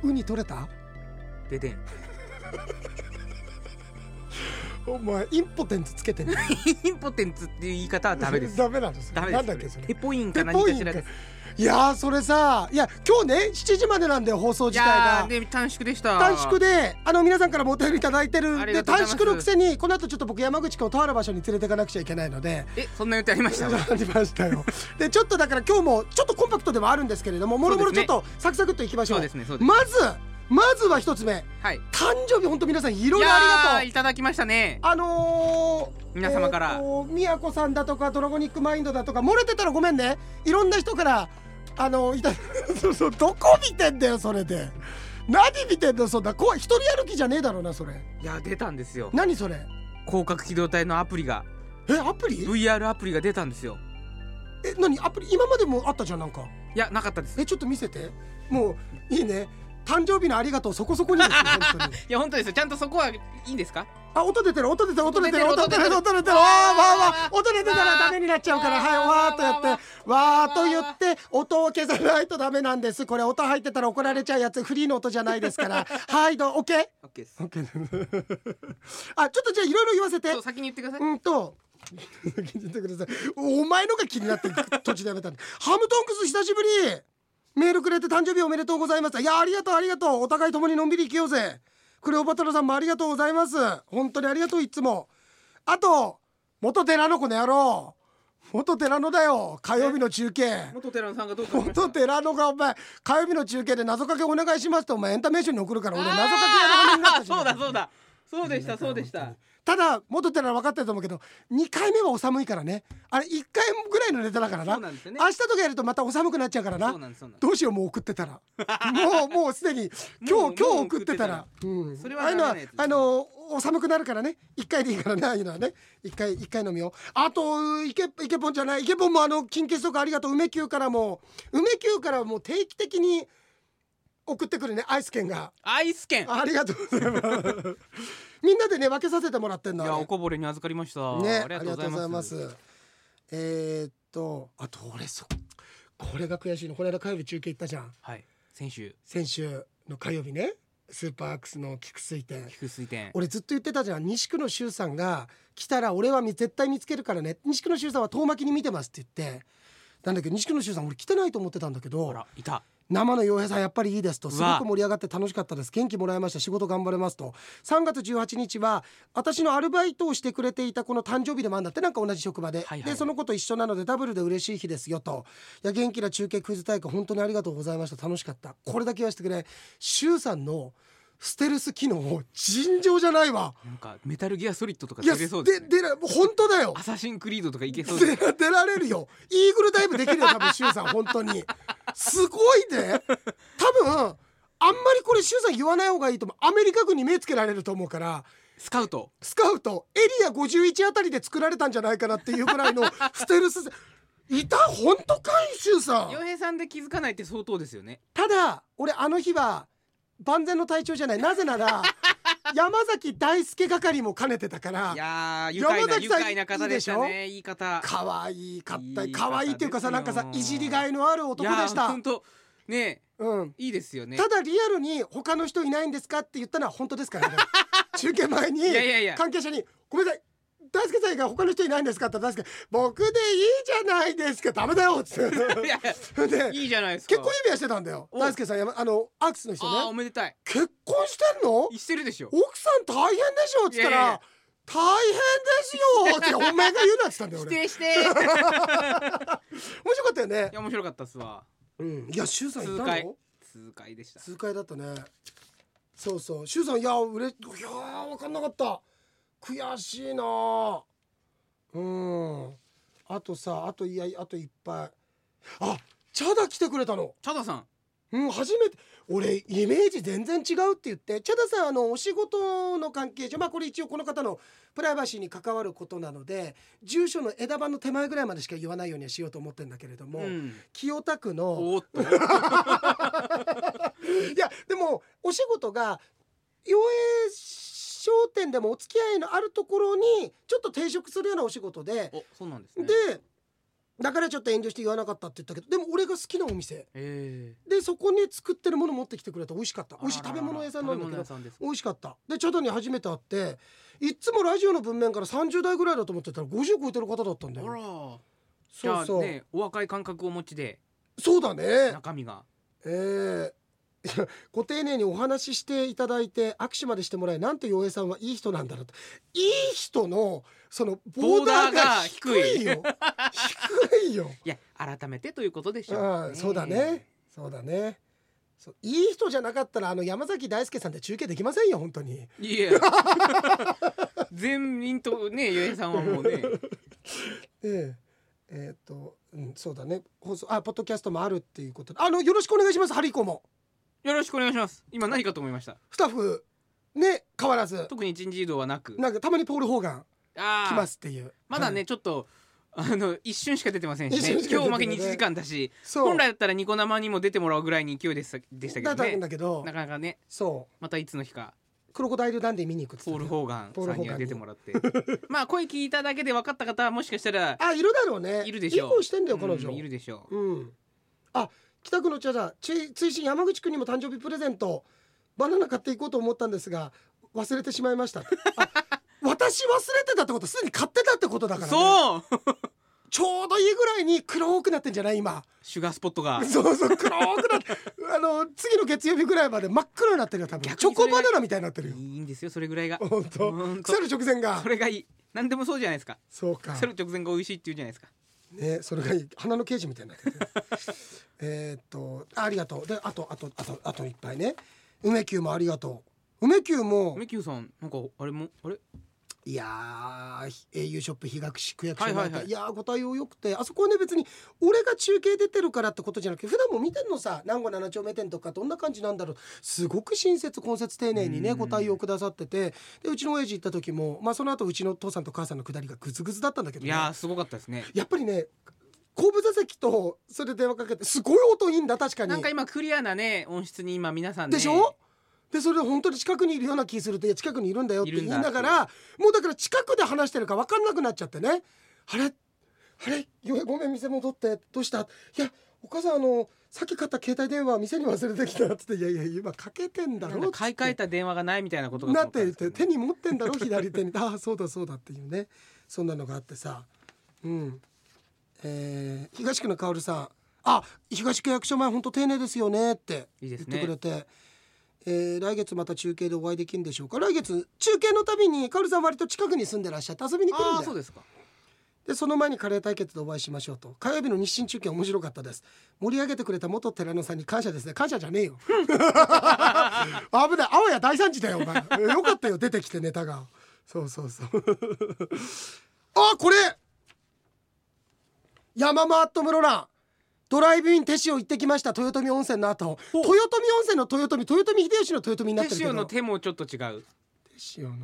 ウニ取れた？ 出てんお前インポテンツつけてんの？ インポテンツっていう言い方はダメですダメなんですよ。 ダメです。 なんだっけそれ。 テポインか何かしらです。 いやーそれさ、いや今日ね7時までなんで放送い自体がやーで短縮でした。 短縮で皆さんからもお便りいただいてるんありで、 がとうございます短縮のくせにこの後ちょっと僕山口君をとある場所に連れていかなくちゃいけないので、 そんな予定ありました？ ありましたよ。でちょっとだから今日もちょっとコンパクトではあるんですけれども、もろもろちょっとサクサクっといきましょう。 そうですねそうです。 まずは一つ目、 はい。 誕生日本当皆さんいろいろありがとう。 いただきましたね。皆様からみやこさんだとかドラゴニックマインドだとか、漏れてたらごめんね、いろんな人からそうどこ見てんだよそれで。何見てんだそんな怖い一人歩きじゃねえだろうなそれ。 いや出たんですよ。 何それ？ 広角機動隊のアプリが、 アプリ？ VR アプリが出たんですよ。 何アプリ？今までもあったじゃんなんか。 いやなかったです。 ちょっと見せて。もういいね、誕生日のありがとうそこそこにですよ本当に。 いや本当ですよ。ちゃんとそこはいいんですか？ 音出てるわー音出てたらダメになっちゃうから、はいわーっとやってわーっと言って音を消さないとダメなんです。これ音入ってたら怒られちゃうやつ、フリーの音じゃないですから。はいどう OK？ OK です。 ちょっとじゃあいろいろ言わせて。 そう先に言ってください。 先に言ってください。お前のが気になって途中でやめたんで。ハムトンクス久しぶり、メールくれて誕生日おめでとうございます。いやありがとう、お互い共にのんびり生きようぜ。クレオパトラさんもありがとうございます。本当にありがとういつも。あと元寺の子の野郎、元寺のだよ、火曜日の中継。 元寺野さんがどうかしました？ 元寺のがお前火曜日の中継で謎かけお願いしますとお前エンタメーションに送るから、俺謎かけやる羽目になったじゃん。 そうでした。 ただ元寺分かってると思うけど2回目はお寒いからね。あれ1回ぐらいのネタだからな。 そうなんですよね。 明日とかやるとまたお寒くなっちゃうからな。どうしよう、もう送ってたらもうすでに今日送ってたら、 それはダメなやつです。 お寒くなるからね、1回でいいからね、ああいうのはね1回飲みよう。あとイケポンじゃない、イケポンも金欠とかありがとう。梅宮からも定期的に送ってくるね、アイス券が。 アイス券ありがとうございますみんなでね分けさせてもらってんの。 いやおこぼれに預かりましたね。 ありがとうございます。 あと俺これが悔しいの。この間火曜日中継行ったじゃん。 はい。先週の火曜日ね、スーパーアックスの菊水店。 俺ずっと言ってたじゃん、西区の周さんが来たら俺は絶対見つけるからね、西区の周さんは遠巻きに見てますって言ってなんだけど、西区の周さん俺来てないと思ってたんだけど、 いた。 生の洋平さんやっぱりいいですと、すごく盛り上がって楽しかったです、元気もらいました、仕事頑張れますと。3月18日は私のアルバイトをしてくれていたこの誕生日でもあるんだって、なんか同じ職場で、でその子と一緒なのでダブルで嬉しい日ですよと。いや元気な中継クイズ大会本当にありがとうございました、楽しかった。これだけ言わせてくれ、周さんのステルス機能尋常じゃないわ。 なんかメタルギアソリッドとか出れそうですね。 本当だよ。 アサシンクリードとかいけそうです。 出られるよ。イーグルダイブできるよ多分周さん本当にすごいね。多分あんまりこれ周さん言わない方がいいと思う。アメリカ軍に目つけられると思うから。 スカウトエリア51あたりで作られたんじゃないかなっていうぐらいのステルスいた。本当かい周さん。 洋平さんで気づかないって相当ですよね。 ただ俺あの日は万全の体調じゃない。なぜなら山崎大輔係も兼ねてたから。 いや愉快な方でしたね。いい方。 可愛かった。可愛いっていうかさ、なんかさいじりがいのある男でした。 本当ねいいですよね。 ただリアルに他の人いないんですかって言ったのは本当ですからね中継前に関係者にごめんなさい大輔さんが他の人いないんですかって大輔僕でいいじゃないですか。ダメだよっつっていいじゃないですか。 結婚指輪してたんだよ大輔さん。アークスの人ね。 おめでたい。 結婚してんの？してるでしょ。 奥さん大変でしょっつったら大変ですよってお前が言うなっつったんだよ俺。 否定して面白かったよね。 いや面白かったっすわ。 いや周さんいたの？ 痛快でした。 痛快だったね。そう周さんいや分かんなかった。悔しいな。あとさあといっぱい。チャダ来てくれたの。 チャダさん。 初めて。俺イメージ全然違うって言って。チャダさんお仕事の関係上これ一応この方のプライバシーに関わることなので住所の枝葉の手前ぐらいまでしか言わないようにはしようと思ってるんだけれども、清田区のいやでもお仕事が洋平商店でもお付き合いのあるところにちょっと転職するようなお仕事で。 そうなんですね。 でだからちょっと遠慮して言わなかったって言ったけど、でも俺が好きなお店、でそこに作ってるもの持ってきてくれた。美味しかった。美味しい食べ物屋さんなんだけど美味しかった。でチャドに初めて会って、いつもラジオの文面から30代ぐらいだと思ってたら50超えてる方だったんだよ。 あら、 そうそう、 ね、お若い感覚をお持ちで。 そうだね、 中身がご丁寧にお話ししていただいて握手までしてもらい、なんて洋平さんはいい人なんだろうと。いい人のそのボーダーが低いよ低いよ。 いや改めてということでしょう、ね、 そうだね、そうだね。いい人じゃなかったら山崎大輔さんって中継できませんよ本当に。 いや全員とね洋平さんはもうねそうだね、放送ポッドキャストもあるっていうことで、よろしくお願いします。ハリコもよろしくお願いします。今何かと思いました。 スタッフね変わらず、 特に人事異動はなく、 なんかたまにポール・ホーガン来ますっていう。 まだね、はい、ちょっと一瞬しか出てませんしね。今日負けに1時間だし、 本来だったらニコ生にも出てもらうぐらいに勢いでしたけどね。 だけどなかなかね、 そうまたいつの日かクロコダイルダンディ見に行くってポール・ホーガンさんには出てもらってまあ声聞いただけで分かった方はもしかしたらいるだろうね。 いるでしょう。 いい子してんだよ彼女、 いるでしょう。北区の茶だ追伸山口くんにも誕生日プレゼントバナナ買っていこうと思ったんですが忘れてしまいました私忘れてたってことすでに買ってたってことだからね。 そうちょうどいいぐらいに黒くなってんじゃない今シュガースポットがそう黒くなって次の月曜日ぐらいまで真っ黒になってるよ多分。チョコバナナみたいになってるよ。 いいんですよそれぐらいが。 本当腐る直前がそれがいい。何でもそうじゃないですか。 そうか、 腐る直前が美味しいって言うじゃないですかね。それがいい。花の刑事みたいになってるありがとう。であといっぱいね。梅久もありがとう。梅久さんなんかあれいやー au ショップ東区役所なんて、いやーご対応よくて、あそこはね別に俺が中継出てるからってことじゃなくて普段も見てんのさ。南郷7丁目店とかどんな感じなんだろう。すごく親切懇切丁寧にねご対応くださってて、でうちの親父行った時もその後うちの父さんと母さんの下りがグズグズだったんだけど、ね、 いやーすごかったですね。 やっぱりね後部座席とそれで電話かけてすごい音いいんだ。確かになんか今クリアなね音質に今皆さんねでしょ。でそれで本当に近くにいるような気すると、いや近くにいるんだよって言いながら、もうだから近くで話してるか分かんなくなっちゃってね。あれごめん店戻ってどうした。いやお母さんさっき買った携帯電話店に忘れてきたって。いや今かけてんだろ。 買い替えた電話がないみたいなことがなって手に持ってんだろ左手にそうだっていうね。そんなのがあってさ。東区のカオルさん東区役所前本当丁寧ですよねって言ってくれて、来月また中継でお会いできるんでしょうか。来月中継のたびにカオルさん割と近くに住んでらっしゃって遊びに来るんで。 そうですか。 でその前にカレー対決でお会いしましょうと。火曜日の日清中継面白かったです。盛り上げてくれた元寺野さんに感謝ですね。感謝じゃねえよ危ない。あわや大惨事だよお前よかったよ出てきてネタが。そうこれ山マット室蘭ドライブイン手塩行ってきました。豊臣温泉の後、豊臣温泉の豊臣秀吉の豊臣になってるけど、 手塩の手もちょっと違う。 手塩の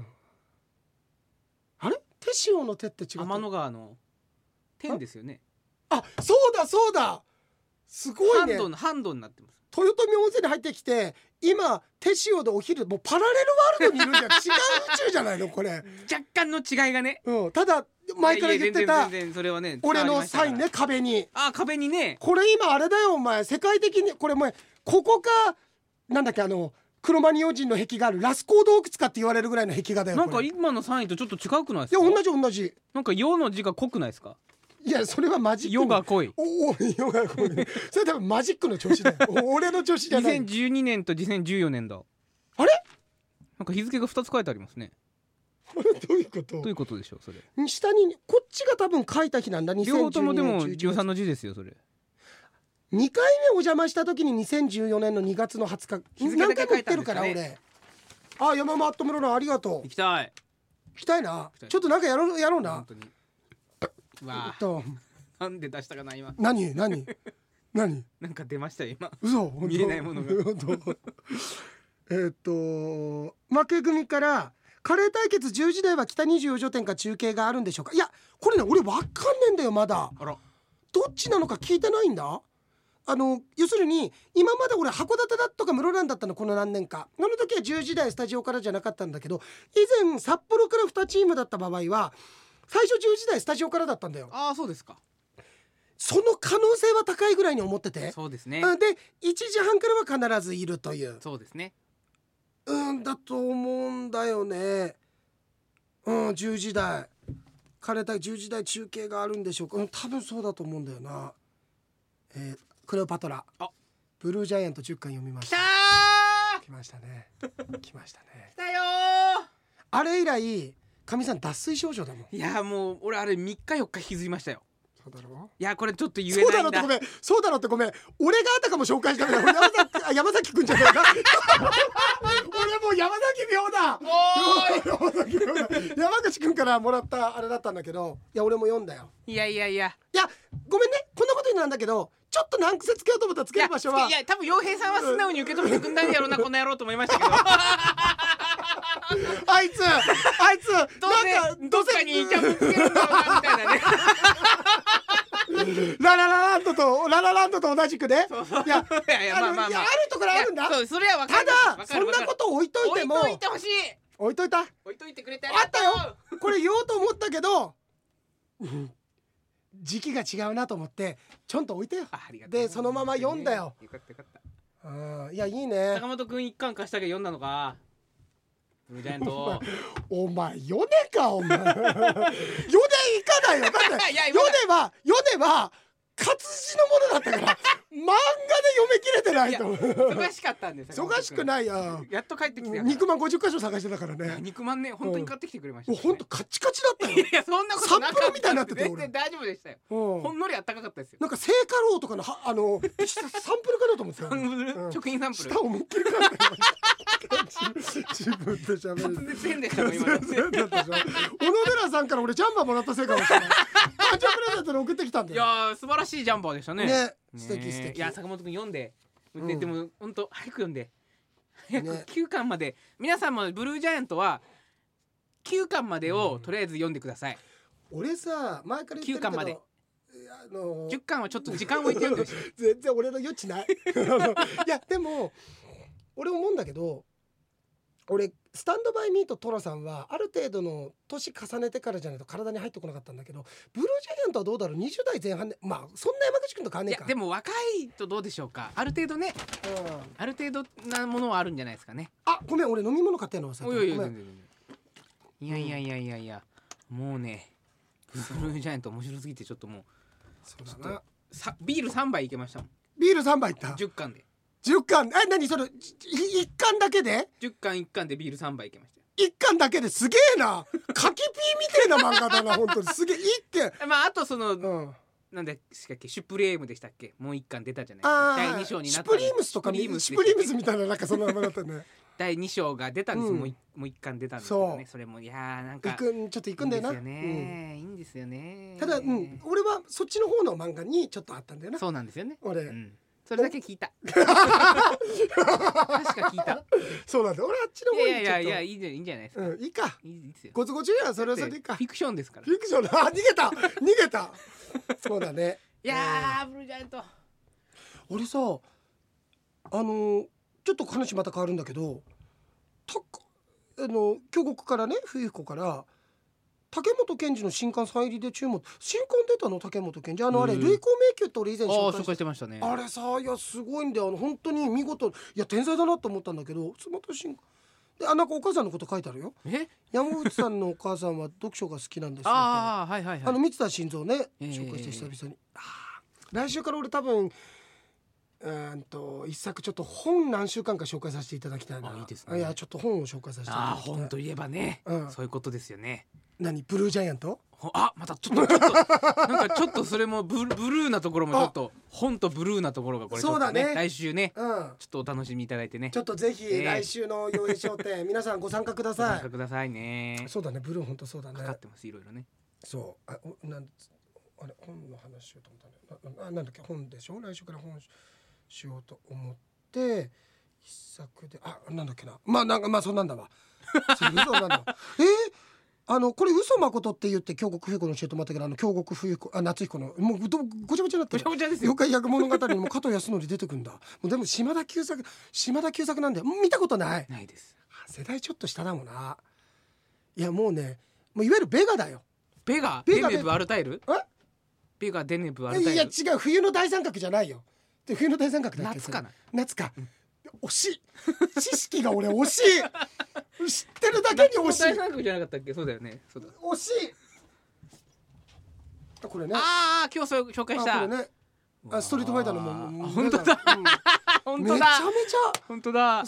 手塩の手って違う。 天の川の天ですよね。 そうだすごいね。 ハンドになってます。 豊臣温泉に入ってきて今手塩でお昼もうパラレルワールドにいるんじゃん違う宇宙じゃないのこれ。 若干の違いがね、 ただ前から言ってたそれはね俺のサインね壁にね。 これ今あれだよお前世界的にこれここかなんだっけクロマニオ人の壁があるラスコー洞窟かって言われるぐらいの壁画だよ。 なんか今のサインとちょっと違くないですか。 いや同じなんか陽の字が濃くないですか。 いやそれはマジック。 ヨが濃い。 ヨが濃い。それ多分マジックの調子だよ。俺の調子じゃない。 2012年と2014年だ。 あれ？ なんか日付が2つ書いてありますね。 どういうこと？ どういうことでしょうそれ。 下にこっちが多分書いた日なんだ。2012年。 両方ともでも量産の字ですよそれ。 2回目お邪魔した時に2014年の2月の20日何回も言ってるから俺。山マット室蘭ありがとう。 行きたいな。ちょっとなんかやろうな。 本当に。わなんで出したかな今。 何なんか出ましたよ今。 嘘。 見えないものが。 負け組からカレー対決10時台は北24条店か中継があるんでしょうか。いやこれね俺分かんねえんだよまだ。 あらどっちなのか聞いてないんだ。要するに今まで俺函館だとか室蘭だったのこの何年か。あの時は10時台スタジオからじゃなかったんだけど、以前札幌から2チームだった場合は最初10時台スタジオからだったんだよ。 そうですか。 その可能性は高いぐらいに思ってて、 そうですね。 で1時半からは必ずいるという、 そうですね。 だと思うんだよね。10時台彼た10時台中継があるんでしょうか。多分そうだと思うんだよな。クレオパトラ、ブルージャイアント10巻読みました。来ましたね来ましたね。 来たよあれ以来かみさん脱水症状だもん。 いやもう俺あれ3日4日引きずりましたよ。 そうだろう。 いやこれちょっと言えないんだ。 そうだろってごめん、そうだろってごめん、俺があたかも紹介したから山崎くんじゃないか俺もう山崎病だ。山崎病だ。山口くんからもらったあれだったんだけど、いや俺も読んだよ。 いやごめんね、こんなことになんだけど、ちょっと難癖つけようと思ったらつける場所は、 いや多分洋平さんは素直に受け止めてくんないんやろうな、この野郎と思いましたけどあいつどっかにイチャモンつけるんだろうなみたいなねララランドと同じくね。 いやまああるところあるんだ。 そうそれは分かたる。 だそんなこと置いといても、 置いといてほしい。 置いといた、 置いといてくれてあったよ。これ言おうと思ったけど時期が違うなと思ってちょんと置いてよ。でそのまま読んだよ。 よかったいやいいね。 坂本くん一巻貸したけど読んだのか。ブルージャイアントお前ヨネかお前ヨネ行かないよ。だってヨネは活字のものだったから漫画で読めきれてないと。 忙しかったんですよ。 忙しくないや。 やっと帰ってきて肉まん50箇所探してたからね。 肉まんね本当に買ってきてくれました。 本当カチカチだったよ。 いやそんなことなかった。 サンプルみたいになってて全然大丈夫でしたよ。ほんのり暖かかったですよ。 なんか聖火ローとかのサンプルかなと思ってた。 食品サンプル。 舌を思いっきりかんだよ。自分で喋る。 滑舌変でしたもん今。 小野寺さんから俺ジャンバーもらったせいかもしれない。誕生日プレゼントで送ってきたんだよ。 いや素晴らしいジャンバーでしたね。 ね、素敵。いや坂本くん読んで、でも本当早く読んで、早く9巻まで。皆さんもブルージャイアントは9巻までをとりあえず読んでください。 俺さ前から言ってるけど 9巻まで。10巻はちょっと時間置いて読んでほしい。 全然俺の余地ない。いやでも俺思うんだけど、俺スタンドバイミーとトラさんはある程度の年重ねてからじゃないと体に入ってこなかったんだけど、ブルージャイアントはどうだろう。20代前半でまあそんな山口くんと変わんねえか。 いやでも若いとどうでしょうか。ある程度ね、ある程度なものはあるんじゃないですかね。 ごめん俺飲み物買ってんの忘れた。 いやもうねブルージャイアント面白すぎてちょっともうそうだな。 ビール3杯いけましたもん。 ビール3杯いった。 10巻で。 10巻何それ1巻だけで 10巻1巻でビール3杯いけました。 1巻だけですげえな。カキピーみたいな漫画だな本当にすげえ。1巻まああとその、なんでしたっけ、シュプレームでしたっけ、もう1巻出たじゃないですか。第2章になった。 シュプリームスとかシュプリームスみたいななんかその名前だったね。 第2章が出たんですよ。もう1巻出たんですよね。それもいやなんかちょっと行くんだよな。 いいんですよね。 ただ俺はそっちの方の漫画にちょっとあったんだよな。 そうなんですよね。 俺それだけ聞いた。確か聞いた。 そうなんだ。俺あっちの方にいやいいんじゃないですか。 いいか。 いいですよ。 ごつごつやそれはそれでいいか。 フィクションですから。 フィクション逃げた。そうだね。 いやブルージャイアント。 俺さちょっと話また変わるんだけど、京極からね冬彦から竹本健二の新刊サイン入りで注目。新刊出たの竹本健二。あれ類行迷宮って俺以前紹介してましたね。 あれさいやすごいんだよ。本当に見事。いや天才だなと思ったんだけど、また新刊でなんかお母さんのこと書いてあるよ。山口さんのお母さんは読書が好きなんですよ。 はい三田晋三ね紹介して久々に。来週から俺多分一作ちょっと本何週間か紹介させていただきたいな。 いいですね。 いやちょっと本を紹介させていただきたい。 本といえばね、そういうことですよね。 何ブルージャイアント？ またちょっとなんかちょっとそれもブルーなところもちょっと本とブルーなところがこれちょっとね来週ね、ちょっとお楽しみいただいてね。 ちょっとぜひ来週の洋平商店皆さんご参加ください。 ご参加くださいね。 そうだね、ブルー本当そうだね。 かかってますいろいろね。 そうあれ本の話しようと思ったね。なんだっけ本でしょ。来週から本しようと思って一作でなんだっけな。なんかそんなんだわ。嘘なんだ。これ嘘誠って言って京極冬子の教えてもらったけど京極冬子夏彦のもうごちゃごちゃになってる。 ごちゃごちゃですよ。 妖怪百物語にも加藤康則出てくんだ。もうでも島田久作なんだよ。見たことない。 ないです。 世代ちょっと下だもんな。いやもうねもういわゆるベガだよ。 ベガベメブアルタイルビがデネブアルタイル。 いや違う、冬の大三角じゃないよ。で冬の大三角だっけ。 夏かな。 夏か、惜しい。知識が俺惜しい。知ってるだけに惜しい。 大三角じゃなかったっけ。そうだよね。そうだ。 惜しい。これね。 ああ今日紹介した。 これね。ストリートファイターのも本当だ。本当だ。 めちゃめちゃ本当だ。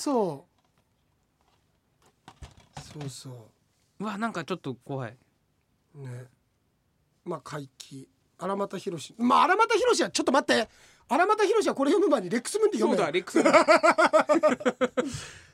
そうそう。 うわなんかちょっと怖い。 ね。まあ怪奇。荒俣宏。まあ荒俣宏はちょっと待って。荒俣宏はこれ読む前にレックスムーンで読め。 そうだレックスムーン。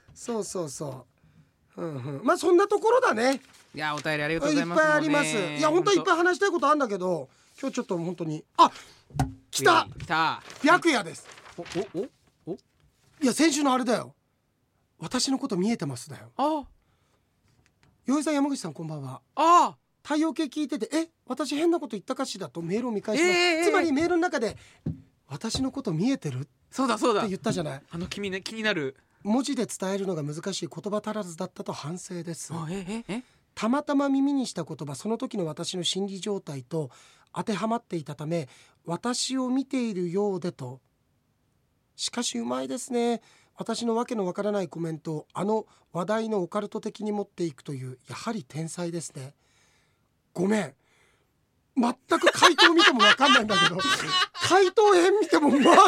そう。まあそんなところだね。 いやお便りありがとうございます。 いっぱいあります。いや本当いっぱい話したいことあるんだけど、今日ちょっと本当に来た白夜です。 おいや先週のあれだよ。私のこと見えてますだよ。よいさん山口さんこんばんは。太陽系聞いてて私変なこと言ったかしらとメールを見返します。つまりメールの中で私のこと見えてるそうだって言ったじゃない。 気になる。 文字で伝えるのが難しい言葉足らずだったと反省です。 えたまたま耳にした言葉、その時の私の心理状態と当てはまっていたため、私を見ているようでと。しかしうまいですね。私のわけのわからないコメントを話題のオカルト的に持っていくという、やはり天才ですね。ごめん、全く回答見てもわかんないんだけど回答編見ても全く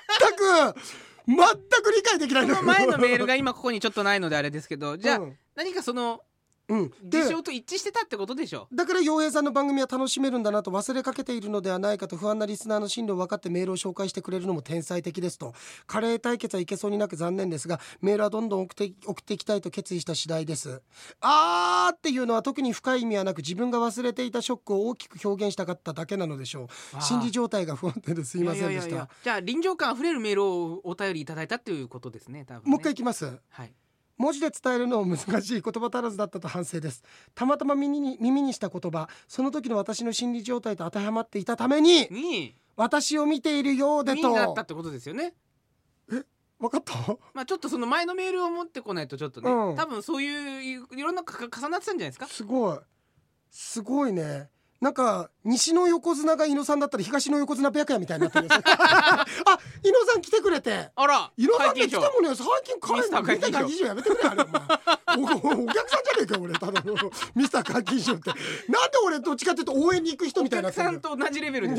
理解できないんだけど、 その前のメールが今ここにちょっとないのであれですけど、じゃあ、何かその事象と一致してたってことでしょ。 だから陽平さんの番組は楽しめるんだなと忘れかけているのではないかと不安なリスナーの進路を分かってメールを紹介してくれるのも天才的ですと。カレー対決はいけそうになく残念ですが、メールはどんどん送っていきたいと決意した次第です。っていうのは特に深い意味はなく、自分が忘れていたショックを大きく表現したかっただけなのでしょう。心理状態が不安定ですいませんでした。 じゃあ臨場感あふれるメールをお便りいただいたということですね、多分ね。 もう一回いきます。文字で伝えるのも難しい言葉足らずだったと反省です。たまたま耳にした言葉、その時の私の心理状態と当てはまっていたために私を見ているようでとなったってことですよね。 分かった。 まあちょっとその前のメールを持ってこないとちょっとね、多分そういういろんな重なってたんじゃないですか。 すごいね。なんか西の横綱が伊野さんだったら東の横綱白夜みたいになってるんです伊野さん来てくれて、伊野さんって来たもんね。最近彼のみたいな議場やめてくれあれお前お客さんじゃねえか俺。ただのミスター解禁賞ってなんで俺どっちかっていうと応援に行く人みたいな。 お客さんと同じレベルで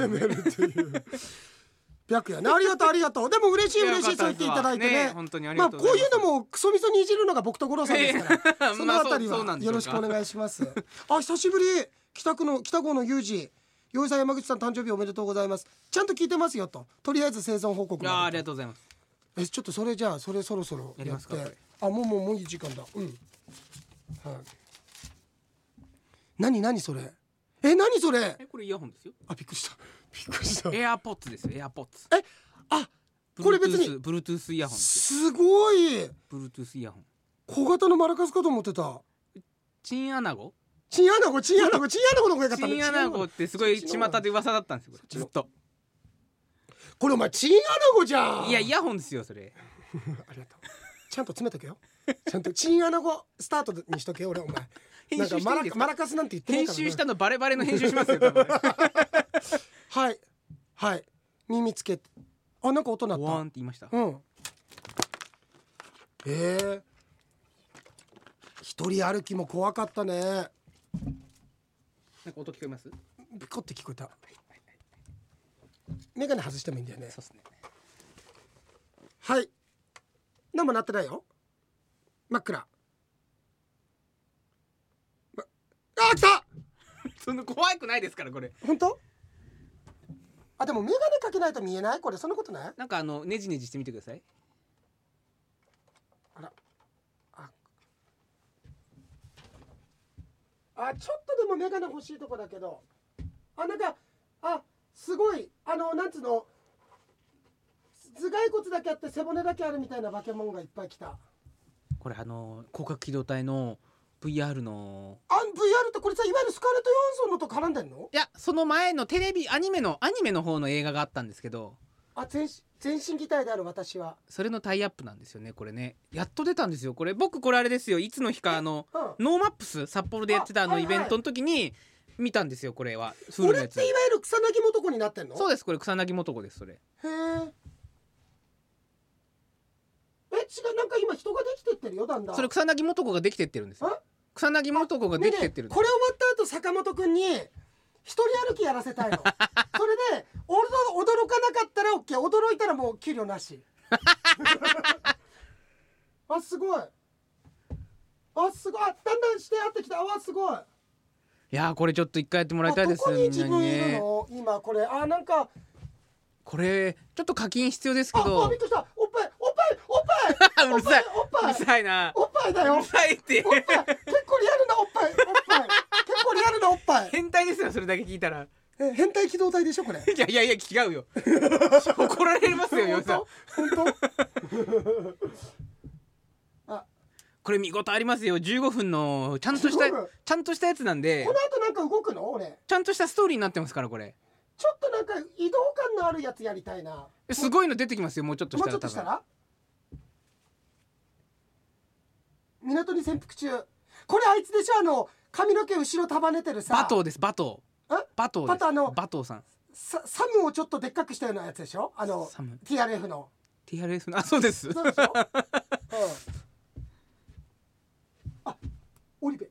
白夜ね。ありがとう。でも嬉しいそう言っていただいてね。 本当にありがとうごこうざいます。 いうのもクソみそにいじるのが僕と五郎さんですからそのあたりはよろしくお願いします。久しぶり。北郷の裕二、よいさん山口さん誕生日おめでとうございます。ちゃんと聞いてますよと。とりあえず生存報告。 ありがとうございます。 ちょっとそれそろそろやりますか。もういい時間だ。何それ。何それ。 これイヤホンですよ。 びっくりした。 エアポッツですよ。エアポッツ。 これ別に Bluetooth イヤホンです。 すごい Bluetooth イヤホン。 小型のマラカスかと思ってた。 チンアナゴの方がよかったね。 チンアナゴってすごい巷で噂だったんですよ。ずっと。 これお前チンアナゴじゃん。 いやイヤホンですよそれ。 ありがとう。ちゃんと詰めとけよ。ちゃんとチンアナゴスタートにしとけよ俺お前。 編集していいですか。 マラカスなんて言ってないから。 編集したのバレバレの編集しますよ。 はい耳つけて。なんか音鳴った。 ワーンって言いました。 一人歩きも怖かったね。 なんか音聞こえます？ ピコって聞こえた。メガネ外してもいいんだよね。 そうですね。 はい。何も鳴ってないよ。真っ暗。来た。 そんな怖くないですからこれ。 本当？でもメガネかけないと見えないこれ。そんなことない？ なんかネジネジしてみてください。 ちょっとでもメガネ欲しいとこだけど、なんかすごいなんつうの、頭蓋骨だけあって背骨だけあるみたいな化け物がいっぱい来た。 これ広角機動隊の VR の VR ってこれさ、いわゆるスカーレット・ヨハンソンのと絡んでんの？ いやその前のテレビアニメの方の映画があったんですけど、 全身擬態である私はそれのタイアップなんですよね。これねやっと出たんですよ。これ僕あれですよ、いつの日かノーマップス札幌でやってたイベントの時に見たんですよこれは。フルの俺やつっていわゆる草薙素子になってんの？ そうです、これ草薙素子です。それへえ。違う、なんか今人ができてってるよだんだん。 それ草薙素子ができてってるんですよ。草薙素子ができてってるんです。 これ終わった後坂本くんに一人歩きやらせたいの。それで驚かなかったら OK、 驚いたらもう給料なし。あ、すごい。あ、すごい。あ、だんだんして合ってきた。あ、すごい。 いやー、これちょっと一回やってもらいたいです。 どこに自分いるの今これ。あ、なんかこれちょっと課金必要ですけど。 あ、びっくりした。おっぱいおっぱいおっぱい。 うるさい、 おっぱい、 うるさいな。 おっぱいだよ。 うるさいって。 おっぱい結構リアルなおっぱい。おっぱい結構リアルなおっぱい。 変態ですよ、それだけ聞いたら。 変態機動隊でしょこれ。 いやいやいや、違うよ。怒られますよ、よさん。 本当これ見事ありますよ。15分のちゃんとしたやつなんで。 この後なんか動くの？俺ちゃんとしたストーリーになってますから。これちょっとなんか移動感のあるやつやりたいな。 すごいの出てきますよ。もうちょっとしたら。 もうちょっとしたら港に潜伏中。これあいつでしょ、髪の毛後ろ束ねてるさ。 バトーです。バトーです。バトーさん。 サムをちょっとでっかくしたようなやつでしょ、 サム TRF の TRF の。あ、そうです。 そうでしょ、あ、オリベ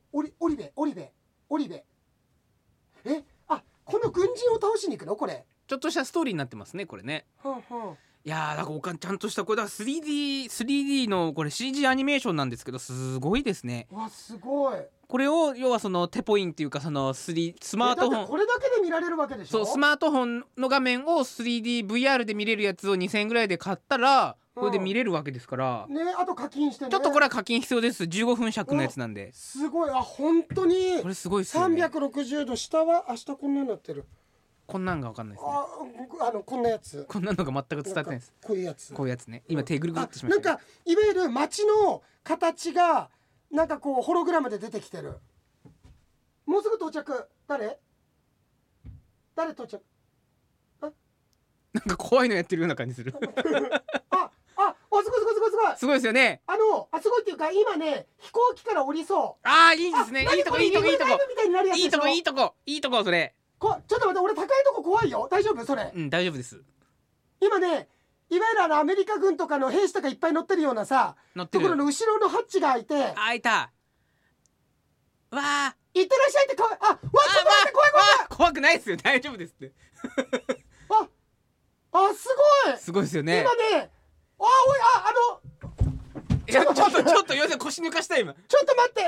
この軍人を倒しに行くのこれ。 ちょっとしたストーリーになってますねこれね。いやー、だからちゃんとしたこれだ 3D のこれ CG アニメーションなんですけど、すごいですね。 わ、すごい。 これを要はそのテポインっていうか、そのスマートフォン、 これだけで見られるわけでしょ。 そう、スマートフォンの画面を 3DVR で見れるやつを2000円ぐらいで買ったらこれで見れるわけですからね。あと課金してね。 ちょっとこれは課金必要です。15分尺のやつなんで。 すごい。あ、本当にこれすごいっすよね。 360度。下は明日こんなになってる。 こんなんが分かんないですね。 こんなやつ。 こんなのが全く伝わってないです。 こういうやつ。 こういうやつね。今手ぐるぐるってしました、ね。 なんかいわゆる街の形がなんかこうホログラムで出てきてる。もうすぐ到着。誰到着。 なんか怖いのやってるような感じする。 すごいすごいすごいすごいですよね。 すごいっていうか、今ね飛行機から降りそう。 ああ、いいですね。いいとこいいとこいいとこいいとこいいとこいいとこ。それちょっと待って、俺高いとこ怖いよ。大丈夫それ？ うん、大丈夫です。 今ね、いわゆるアメリカ軍とかの兵士とかいっぱい乗ってるようなさ、ところの後ろのハッチが開いて、 開いた。わあ、 いってらっしゃいってちょっと待って怖い怖くないですよ。大丈夫ですって。 すごい。 すごいですよね。 今ね、 いや、ちょっと要するに腰抜かした今。 ちょっと待って。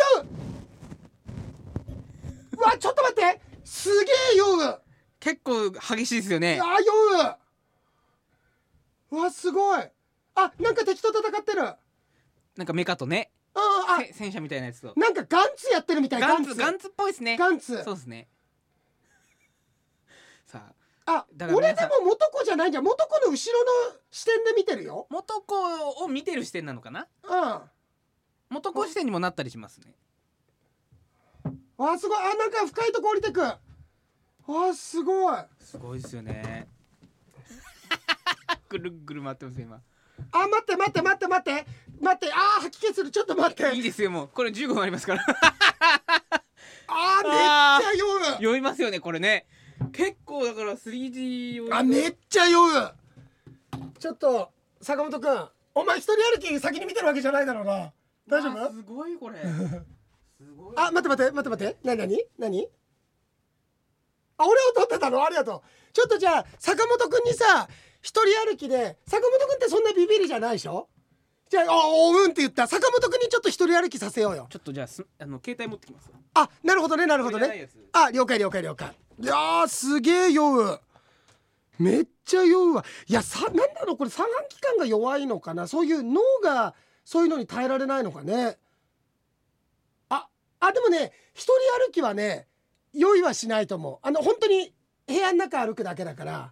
うわ、ちょっと待って、すげえ酔う。 結構激しいですよね。 酔う。うわ、すごい。なんか敵と戦ってる。 なんかメカとね、戦車みたいなやつとなんかガンツやってるみたい。 ガンツっぽいですね。 ガンツ。 そうですね。さ俺でも元子じゃないじゃん。元子の後ろの視点で見てるよ。 元子を見てる視点なのかな。元子視点にもなったりしますね。 すごい。なんか深いとこ降りてく。すごい。 すごいですよね。ぐるぐる回ってます今。 待って吐き気する。ちょっと待って。 いいですよ、もうこれ15分ありますから。 めっちゃ酔う。 酔いますよねこれね。結構だから 3D をめっちゃ酔う。ちょっと坂本くん、お前一人歩き先に見てるわけじゃないだろうな。大丈夫？ すごいこれ。すごい。 待って。何？俺を撮ってたの？ありがとう。ちょっとじゃあ坂本くんにさ、一人歩きで、坂本くんってそんなビビりじゃないでしょ？じゃあって言った。坂本くんにちょっと一人歩きさせようよ。 ちょっとじゃあ携帯持ってきます。 なるほどね。了解。いやー、すげえ酔う。めっちゃ酔うわ。いや、なんだろうこれ、三半規管が弱いのかな。そういう脳がそういうのに耐えられないのかね。でもね、一人歩きはね酔いはしないと思う。本当に部屋の中歩くだけだから、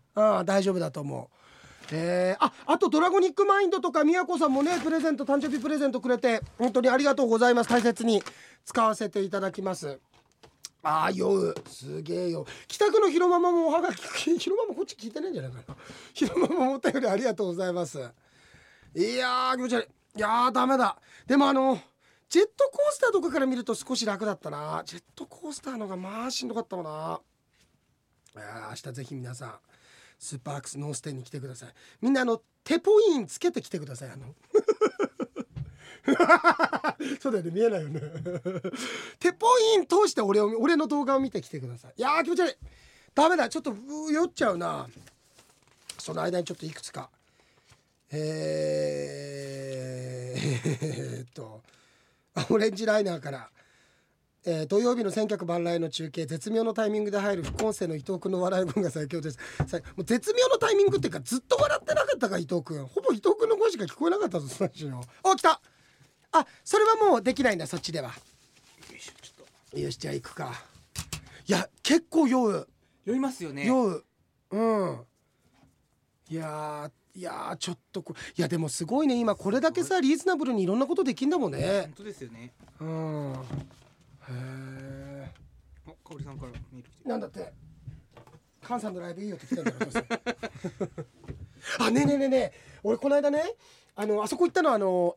大丈夫だと思う。あとドラゴニックマインドとか宮子さんもね、誕生日プレゼントくれて本当にありがとうございます。大切に使わせていただきます。酔う。すげえよ。北区のひろママもおはがき、ひろママこっち聞いてないんじゃないかな。ひろママもお便りありがとうございます。いやー気持ち悪い。いやーダメだ。でもジェットコースターとかから見ると少し楽だったな。ジェットコースターのがまあしんどかったもんな。明日ぜひ皆さんスーパーアクスノーステンに来てください。みんなテポインつけてきてください。そうだよね、見えないよね。テポイン通して俺の動画を見てきてください。いやー気持ち悪い。ダメだ、ちょっと酔っちゃうな。その間にちょっといくつかオレンジライナーから、土曜日の千客万来の中継、絶妙のタイミングで入る副音声の伊藤君の笑い声が最強です。もう絶妙のタイミングっていうか、ずっと笑ってなかったか。伊藤君ほぼ伊藤君の声しか聞こえなかったぞ。最初の来た。それはもうできないんだ、そっちでは。よし、じゃあ行くか。いや結構酔いますよね。 酔う。いやちょっといやでもすごいね、今これだけさリーズナブルにいろんなことできんだもんね。 本当ですよね。 へえ。 香織さんからメール来て。 なんだって。菅さんのライブいいよって来たんだろ。ねえねえ俺この間ね、あそこ行ったの、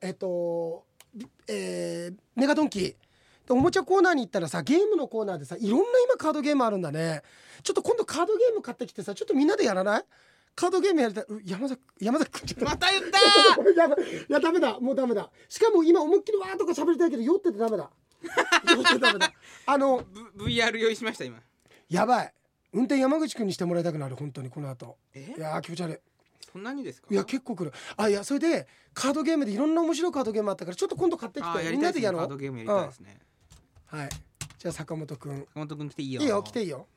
メガドンキおもちゃコーナーに行ったらさ、ゲームのコーナーでさ、いろんな今カードゲームあるんだね。ちょっと今度カードゲーム買ってきてさ、ちょっとみんなでやらない？カードゲームやりたい。山崎君また言ったいやダメだ、もうダメだ。しかも今思いっきりわーとか喋りたいけど酔っててダメだ。酔ってダメだ。 VR 用意しました今。 やばい。運転山口君にしてもらいたくなる本当にこの後。いや気持ち悪い。 そんなにですか？ いや結構来る。いやそれでカードゲームでいろんな面白いカードゲームあったから、ちょっと今度買ってきてみんなでやろう。 カードゲームやりたいですね。 はい。じゃあ坂本君来ていいよ。 いいよ、来ていいよ。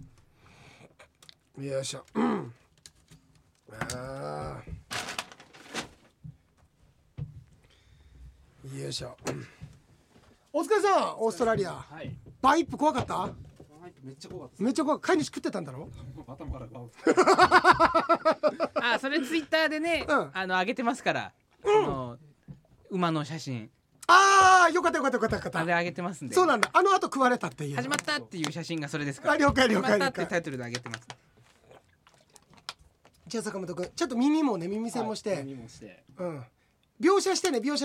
よいしょ。よいしょ。お疲れさん。オーストラリア。バイップ怖かった？ めっちゃ怖かった。 めっちゃ怖い。飼い主食ってたんだろ？ 頭からそれツイッターでね、上げてますから。馬の写真。 よかった。 あれ上げてますんで。 そうなんだ。あの後食われたっていう。 始まったっていう写真がそれですから。 了解。 始まったってタイトルで上げてます。 じゃあ坂本君ちょっと耳もね、耳栓もして、描写してね。あ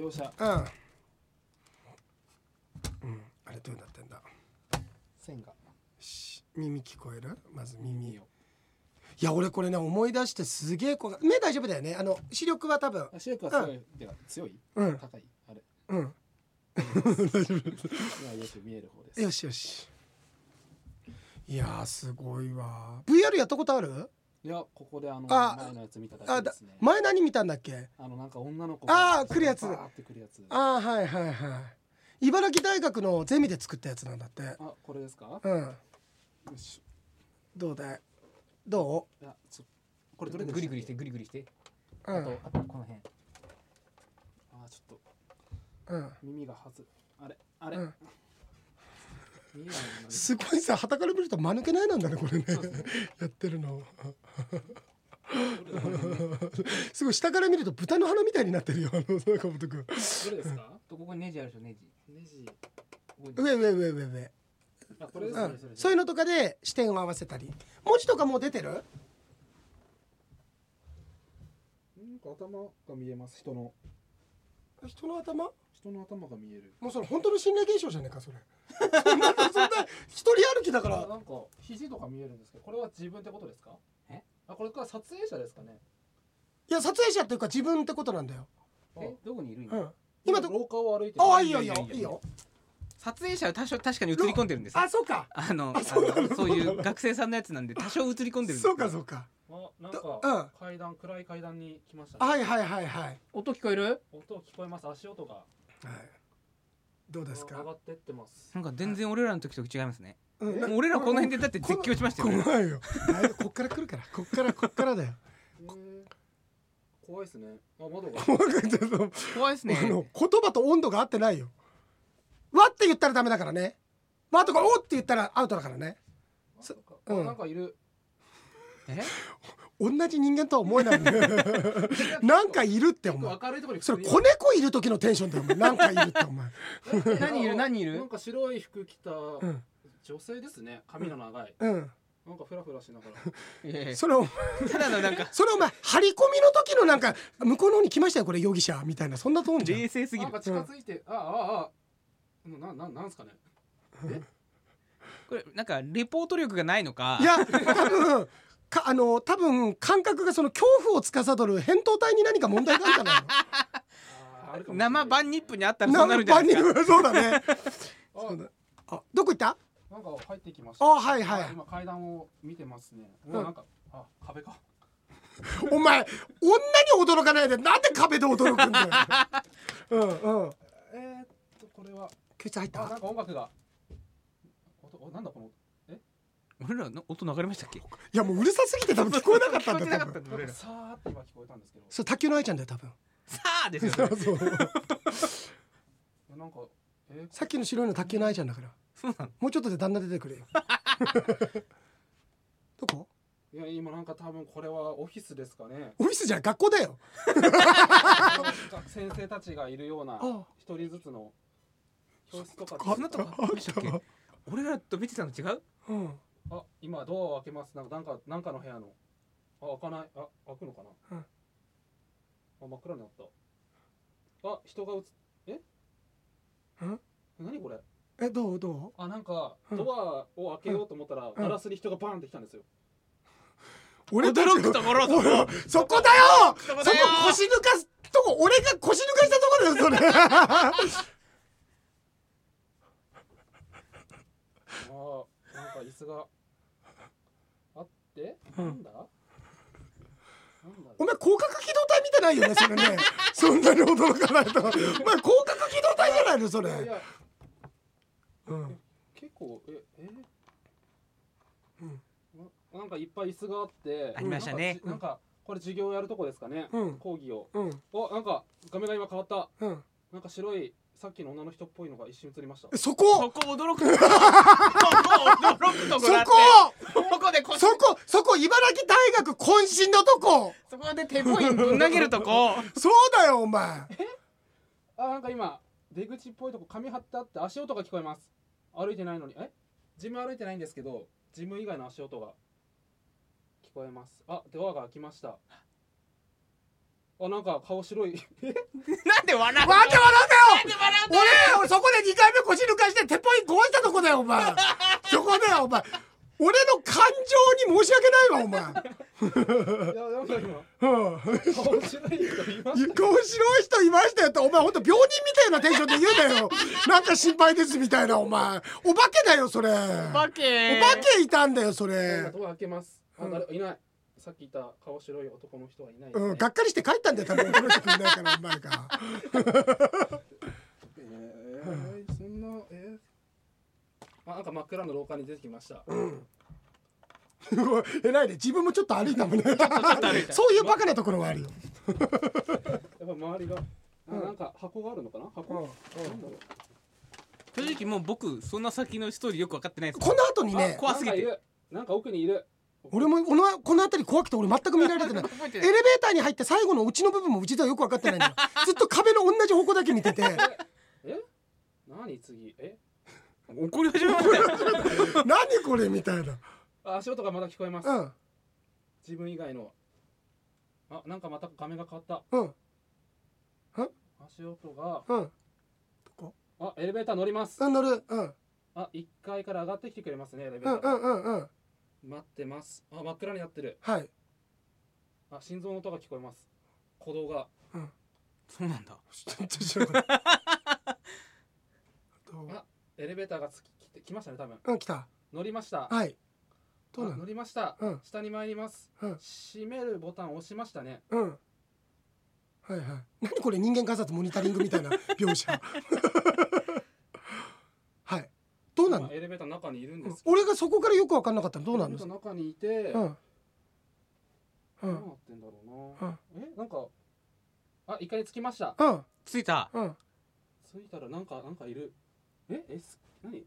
れどうなってんだ。 線が耳聞こえる？まず耳を。いや俺これね思い出してすげえ目大丈夫だよね。視力は多分視力はすごい、強い、高いあれ大丈夫。よし見える方です。 よし。いやすごいわ。VR やったことある？ いやここで前のやつ見ただけですね。 前何見たんだっけ？ なんか女の子が来るやつ。 はい。 茨城大学のゼミで作ったやつなんだって。 これですか？ よし。どうだい？どう？これどれグリグリして。あとこの辺。ちょっと。耳があれ。 すごいさ、傍から見ると間抜けないなんだねこれね。やってるの。すごい下から見ると豚の鼻みたいになってるよ。坂本君。 どれですか？ ここにネジあるでしょ、ネジ。 上。 これですね。 そういうのとかで視点を合わせたり。文字とかもう出てる？ 頭が見えます。人の頭が見える。 もうそれ本当の心霊現象じゃねえかそれ。そんな一人歩きだから。 なんか肘とか見えるんですけど、これは自分ってことですか？これから撮影者ですかね？ いや撮影者っていうか自分ってことなんだよ。 どこにいる今？ 今廊下を歩いてる。いいよ。 撮影者は確かに映り込んでるんです。 そうか。 そういう学生さんのやつなんで多少映り込んでるんです。 そうか。 なんか暗い階段に来ましたね。はい。 音聞こえる？ 音聞こえます。足音が。 どうですか？ 上がってってます。 なんか全然俺らの時と違いますね。俺らこの辺でだって絶叫しましたよね。 怖いよ。こっから来るから。こっからだよ。 怖いですね。窓が。 怖いですね。 言葉と温度が合ってないよ。わって言ったらダメだからね。わとかおって言ったらアウトだからね。 なんかいる。 同じ人間とは思えないね。なんかいるってお前。それ子猫いる時のテンションだよ。なんかいるってお前。 何いる？ なんか白い服着た女性ですね。髪の長い。 なんかフラフラしながらそれをただのなんかそれお前張り込みの時のなんか向こうの方に来ましたよこれ容疑者みたいなそんなトーンじゃん。 冷静すぎる。 なんか近づいて、なんすかね。 これなんかレポート力がないのか。 いや多分感覚がその恐怖を司る扁桃体に何か問題があるかな。 生バンニップにあったらそうなるんじゃないですか。 そうだね。どこ行った？ なんか入ってきました。 はいはい。 今階段を見てますね。なんか壁か。 お前女に驚かないでなんで壁で驚くんだよ。 これはケツ入った？ なんか音楽が。なんだこの俺らの音流れましたっけ？いやもううるさすぎて多分聞こえなかったんだよ。 さーって今聞こえたんですけど。 それ卓球の愛ちゃんだよ多分。 さあですよね。 なんかさっきの白いの卓球の愛ちゃんだから。 そうなの？ もうちょっとで旦那出てくれよ。どこ？ いや今なんか多分これはオフィスですかね。 オフィスじゃ学校だよ。 先生たちがいるような一人ずつの教室とか。 そんなとこありましたっけ？俺らと見てたの違う？ 今ドアを開けます。なんかの部屋の開かない。開くのかな。真っ暗になった。人が何これ。 どう？ なんかドアを開けようと思ったらガラスに人がバーンってきたんですよ。 俺驚くところそこだよ。そこ腰抜かすとこ俺が腰抜かしたところだよそれ。 なんか椅子があってなんだ？ お前広角機動隊見てないよねそれね。そんなに驚かないと。お前広角機動隊じゃないのそれ。 結構なんかいっぱい椅子があってありましたね。 なんかこれ授業やるとこですかね。講義を。なんか画面が今変わった。なんか白いさっきの女の人っぽいのが一瞬映りました。 そこ驚くとこそこ茨城大学渾身のとこ。 そこでテポインぶん投げるとこ。 そうだよお前。 なんか今出口っぽいとこ紙貼ってあって足音が聞こえます。歩いてないのにジム歩いてないんですけどジム以外の足音が聞こえます。ドアが開きました。なんか顔白い。 なんで笑うの？ なんで笑うんだよ。俺そこで2回目腰抜かしてテポイン壊したとこだよお前。そこだよお前。俺の感情に申し訳ないわお前。 なんか今顔白い人いました。 顔白い人いましたよってお前ほんと病人みたいなテンションで言うなよ。なんか心配ですみたいなお前。お化けだよそれ。お化けいたんだよそれ。 ドア開けます。いない。さっきいた顔白い男の人はいない。 がっかりして帰ったんだよ多分この人いないからお前が。 そんななんか真っ暗の廊下に出てきました。 偉いね自分もちょっと歩いたもんね。そういうバカなところはあるよ。 やっぱ周りがなんか箱があるのかな。箱なんだろう。 正直もう僕そんな先のストーリーよく分かってないです。 この後にね怖すぎてなんか奥にいる。 俺もこの辺り怖くて俺全く見られてない。エレベーターに入って最後のうちの部分も実はよく分かってないんだよ。ずっと壁の同じ方向だけ見てて。 何次怒り始めましたよ。 何これみたいな。 足音がまだ聞こえます。自分以外のなんかまた画面が変わった。足音がエレベーター乗ります。 乗る。 1階から上がってきてくれますねエレベーター。待ってます。真っ暗になってる。 はい。 心臓の音が聞こえます。鼓動が。 そうなんだ。 エレベーターが来ましたね多分。 来た。 乗りました。 はい。乗りました。下に参ります。閉めるボタンを押しましたね。 はいはい。何これ人間観察モニタリングみたいな描写。はい。どうなの？ エレベーターの中にいるんです。 俺がそこからよく分かんなかったのどうなの？ 中にいて。どうなってんだろうな。なんか1階に着きました。 着いた。 着いたらなんかいる。何？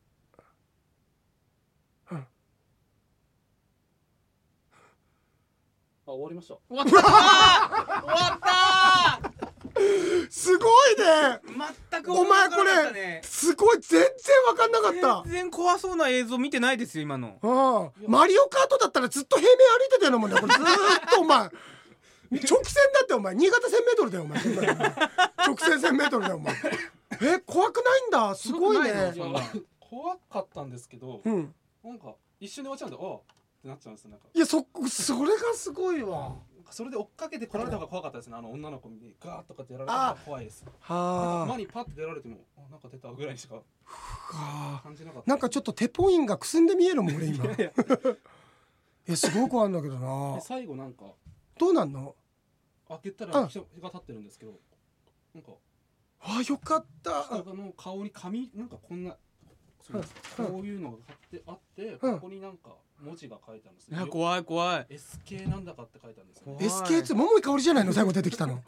終わりました。 終わったー。 すごいね。 全くお前こ思い浮かばなかったれね。 すごい、全然分かんなかった。 全然怖そうな映像見てないですよ今の。 マリオカートだったらずっと平面歩いてたよなもんねこれ。ずーっとお前直線だってお前、新潟 1000m だよお前。そんなの直線 1000m だよお前。怖くないんだ。すごいね。 いや怖かったんですけど、なんか一瞬で終わっちゃうんで、ってなっちゃうんですよ。なんかいやそれがすごいわ。 それで追っかけて来られた方が怖かったですね。女の子にガーッとかってやられた方が怖いです。馬にパッて出られてもなんか出たぐらいしか感じなかった。 なんかちょっとテポインがくすんで見えるもん俺今。すごい怖いんだけどな。 最後なんかどうなんの？ 開けたら人が立ってるんですけど、なんかよかった。 人の顔に紙なんかこんなこういうのが貼ってあって、ここになんか文字が書いてあるんですね。 怖い怖い。 SK なんだかって書いてあるんですよ。 SK2 桃井かおりじゃないの最後出てきたの。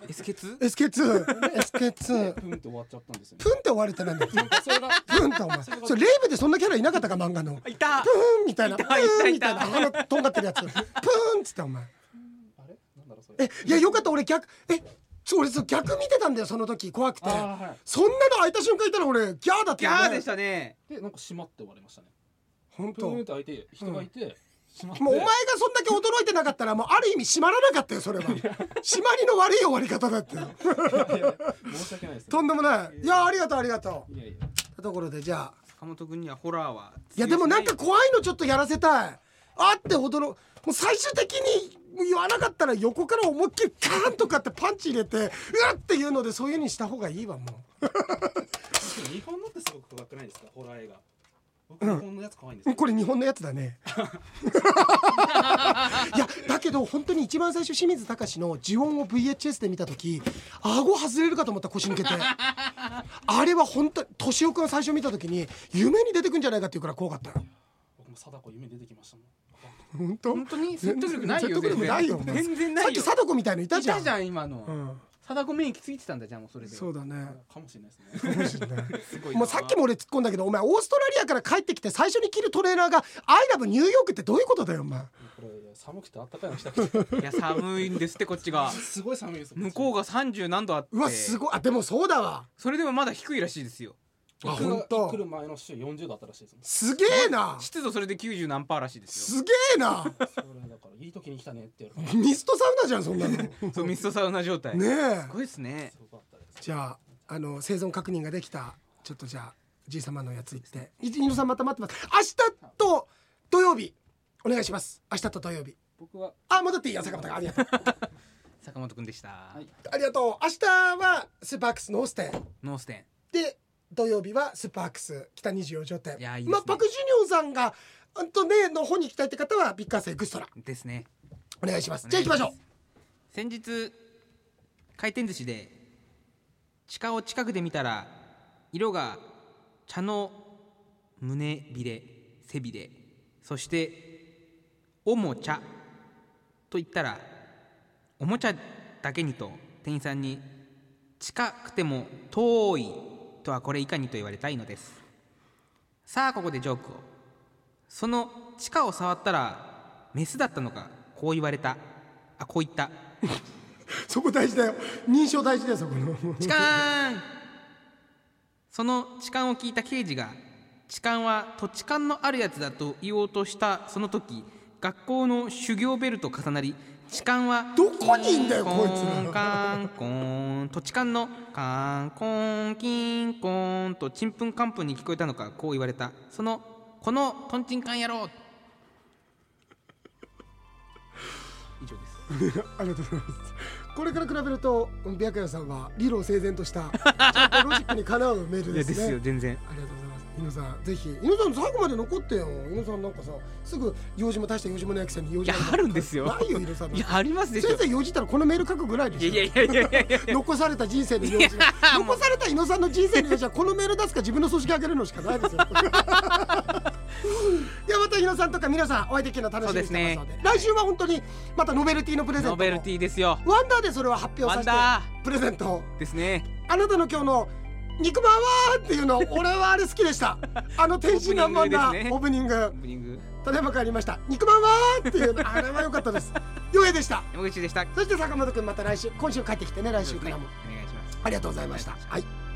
SK2 プンって終わっちゃったんですよ。 プンって終われてなんだよ。プンってお前それレイブでそんなキャラいなかったか漫画の。 いた。 プンみたいな、プンみたいな鼻とんがってるやつ。プンっつってお前。 あれなんだろうそれ。 いやよかった。俺逆逆見てたんだよその時。怖くてそんなの開いた瞬間いたら俺ギャーだったよね。 ギャーでしたね。 でなんか閉まって終わりましたね。 本当。 プンって開いて人がいて、 もうお前がそんだけ驚いてなかったらもうある意味閉まらなかったよそれは。閉まりの悪い終わり方だって。 申し訳ないです。 とんでもない。いやありがとうありがとう。 いやいや。 ところでじゃあ坂本君にはホラーは。 いやでもなんか怖いのちょっとやらせたい。ってほどのもう最終的に言わなかったら横から思いっきりカーンとかってパンチ入れてうわっていうのでそういう風にした方がいいわもう。 日本のってすごく怖くないですかホラー映画。僕日本のやつ可愛いんですよ。 これ日本のやつだね。いやだけど本当に一番最初清水崇の呪音を VHS で見た時顎外れるかと思った腰抜けて。あれは本当敏夫君が最初見た時に夢に出てくんじゃないかっていうから怖かったよ。 僕も貞子夢に出てきましたもん。 本当に説得力ないよ。 説得力ないよ。 全然ないよ。 さっき貞子みたいのいたじゃん。 いたじゃん今の。貞子免疫ついてたんだじゃんもうそれで。 そうだね。 かもしれないですね。かもしれない。 もうさっきも俺突っ込んだけどお前オーストラリアから帰ってきて最初に着るトレーナーが「アイラブニューヨーク」ってどういうことだよお前。 これ寒くてあったかいの着たくて。 いや寒いんですってこっちが。 すごい寒いです。 向こうが30何度あって。 うわすごい。でもそうだわ。 それでもまだ低いらしいですよ。 本当。 来る前の週40度あったらしいです。 すげえな。 湿度それで90何パーらしいですよ。すげえな。 それだからいい時に来たねって言われミストサウナじゃんそんなの。 そうミストサウナ状態。 ねえ。 すごいですね。 じゃあ生存確認ができた。ちょっとじゃあじい様のやつ言って。井野さんまた待ってます。明日と土曜日お願いします。明日と土曜日。 僕は戻っていいよ坂本君ありがとう。 坂本君でした。 ありがとう。明日はスーパーアックスノーステンで土曜日はスーパーアックス北24条店。 いやいいですね。 パク・ジュニョンさんがの方に行きたいって方はビッグカーセエクストラですね。 お願いします。じゃあ行きましょう。 先日回転寿司で地下を近くで見たら色が茶の胸びれ背びれそしておもちゃと言ったらおもちゃだけにと店員さんに近くても遠いとはこれいかにと言われたいのです。さあここでジョークを。その地下を触ったらメスだったのかこう言われた。こう言ったそこ大事だよ。認証大事だよそこの痴漢。その痴漢を聞いた刑事が痴漢は土地勘のあるやつだと言おうとしたその時学校の修行ベルと重なり痴漢はどこにいんだよこいつら。 カンコン土地勘のカンコンキンコンとちんぷんかんぷんに聞こえたのかこう言われた。このトンチンカン野郎。以上です。 ありがとうございます。これから比べると白夜さんは理論整然としたちゃんとロジックにかなうメールですね。 いやですよ全然。 ありがとうございます。井野さんぜひ井野さん最後まで残ってよ。井野さんなんかさすぐ用事も大した用事もないくせに用事あるんですよ。 ないよ井野さん。 いやありますでしょ。 先生用事ったらこのメール書くぐらいでしょ。 いや残された人生の用事残された井野さんの人生の用事はこのメール出すか自分の組織上げるのしかないですよ。いやまた井野さんとか皆さんお会いできるの楽しみにしてますので、来週は本当にまたノベルティのプレゼント。 ノベルティですよ。 ワンダーでそれを発表させてプレゼントですね。 あなたの今日の肉まんはっていうの俺はあれ好きでした。天真爛漫なオープニングただいま帰りました肉まんはっていうのあれは良かったです。よえでした。 山口でした。 そして坂本君また来週今週帰ってきてね。来週からもお願いします。 ありがとうございました。はい。